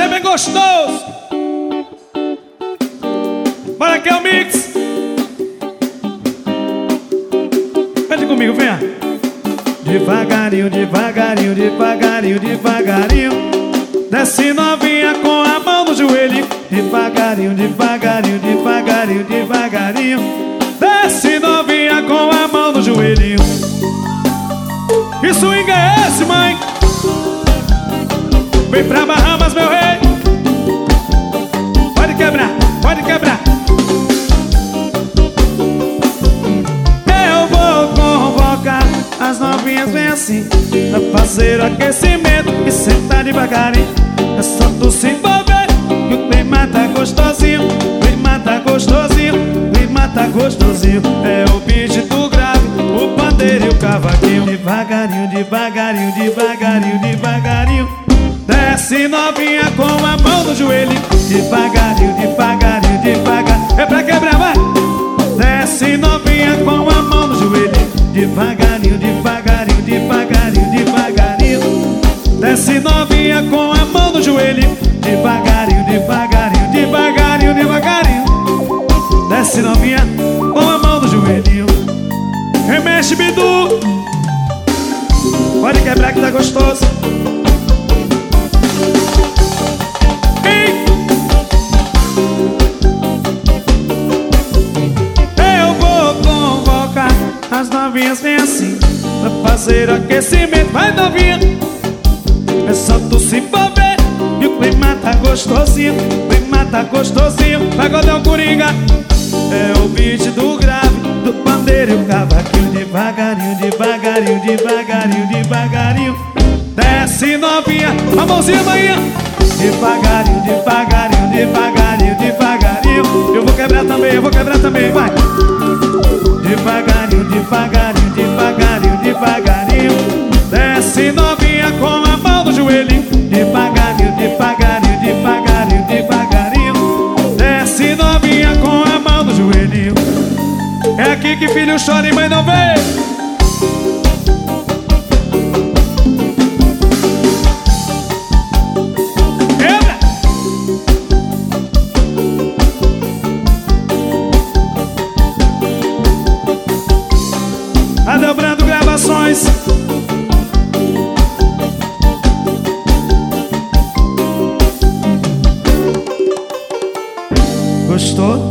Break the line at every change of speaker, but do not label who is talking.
hoje é bem gostoso. Bora aqui é o mix. Pede comigo, venha. Devagarinho, devagarinho, devagarinho, devagarinho. Desce novinha com a mão no joelho. Devagarinho, devagarinho, devagarinho, devagarinho. Desce novinha com a mão no joelho. Que swing é esse, mãe? Vem pra Bahamas, meu rei. Pode quebrar, pode quebrar. Eu vou convocar as novinhas, vem assim, pra fazer o aquecimento e sentar devagarinho. É só tu se envolver, que o clima tá gostosinho. O clima tá gostosinho, o clima tá gostosinho. É o beat do grave, o pandeiro e o cavaquinho. Devagarinho, devagarinho, devagarinho, devagarinho. Desce novinha com a mão no joelho. Devagarinho, devagarinho, devagarinho. É pra quebrar, vai! Desce novinha com a mão no joelho. Devagarinho, devagarinho, devagarinho, devagarinho. Desce novinha com a mão no joelho. Devagarinho, devagarinho, devagarinho, devagarinho. Desce novinha com a mão no joelhinho. Remexe, Bidu. Pode quebrar que tá gostoso. Eu vou convocar as novinhas, vem assim, pra fazer o aquecimento. Vai, novinha. É só tu se envolver, e o clima tá gostosinho. O clima tá gostosinho. Vai, Godel Coringa. É o beat do grave, do pandeiro e o cavaquinho. Devagarinho, devagarinho, devagarinho, devagarinho. Desce novinha, a mãozinha, manhã. Devagarinho, devagarinho, devagarinho, devagarinho. Eu vou quebrar também, eu vou quebrar também, vai. Devagarinho, devagarinho, devagarinho, devagarinho. Desce novinha com a mão no joelho. Devagarinho, devagarinho, devagarinho, devagarinho. Desce novinha com a mão no joelho. É aqui que filho chora e mãe não vê. Adelbrando Gravações. Gostou?